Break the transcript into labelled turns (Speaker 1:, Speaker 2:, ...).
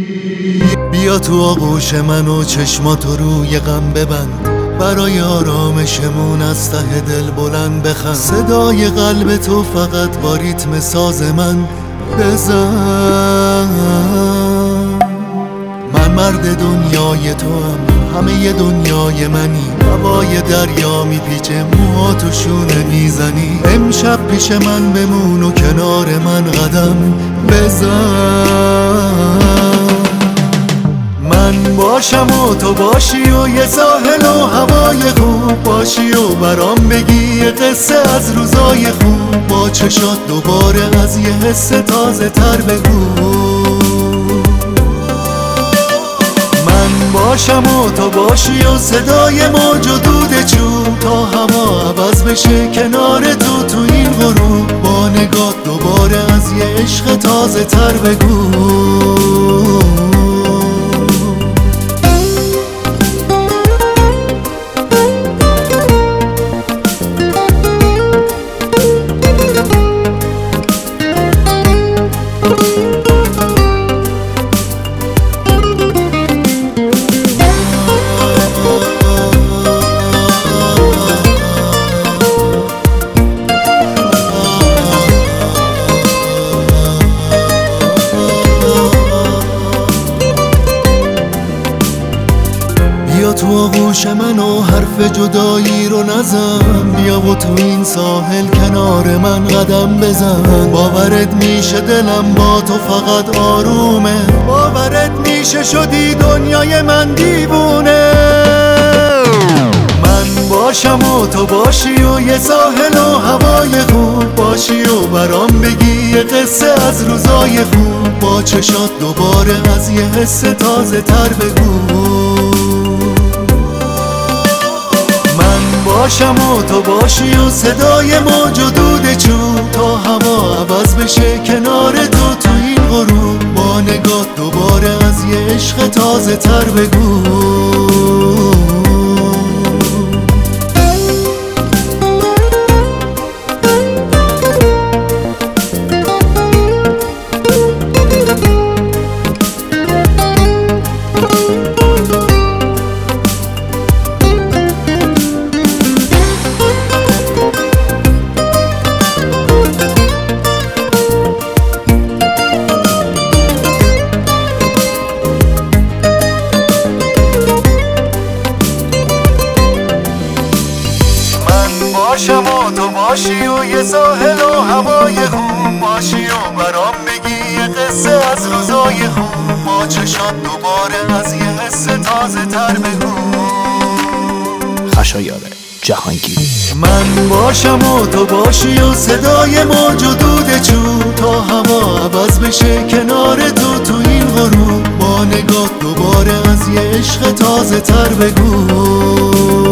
Speaker 1: بیا تو آغوش من و چشماتو روی غم ببند، برای آرامشمون از ته دل بلند بخند. صدای قلب تو فقط با ریتم ساز من بزن. من مرد دنیای تو هم، همه دنیای منی. هوای دریا میپیچه، موهاتو شونه میزنی. امشب پیش من بمون و کنار من قدم بزن. من باشم و تو باشی و یه ساحل و هوای خوب باشی و برام بگی یه قصه از روزای خوب. با چشات دوباره از یه حس تازه تر بگو. من باشم و تو باشی و صدای موج و دود چوب، تا هوا عوض بشه کنار تو این غروب. با نگاه دوباره از یه عشق تازه تر بگو. بیا تو آغوش من و حرف جدایی رو نزن. بیا و تو این ساحل کنار من قدم بزن. باورت میشه دلم با تو فقط آرومه، باورت میشه شدی دنیای من دیوونه. من باشم و تو باشی و یه ساحل و هوای خوب باشی و برام بگی یه قصه از روزای خوب. با چشات دوباره از یه حس تازه تر بگو. باشم و تو باشی و صدای موج و دود چوب، تا هوا عوض بشه کنار تو این غروب. با نگاه دوباره از یه عشق تازه تر بگو. باشم و تو باشی و یه ساحل و هوای خوب باشی و برام بگی یه قصه از روزای خوب. با چشات دوباره از یه حس تازه تر بگو.
Speaker 2: خشایار جهانگیری.
Speaker 1: من باشم و تو باشی و صدای موج و دود چوب، تا هوا عوض بشه کنار تو این غروب. با نگاه دوباره از یه عشق تازه تر بگو.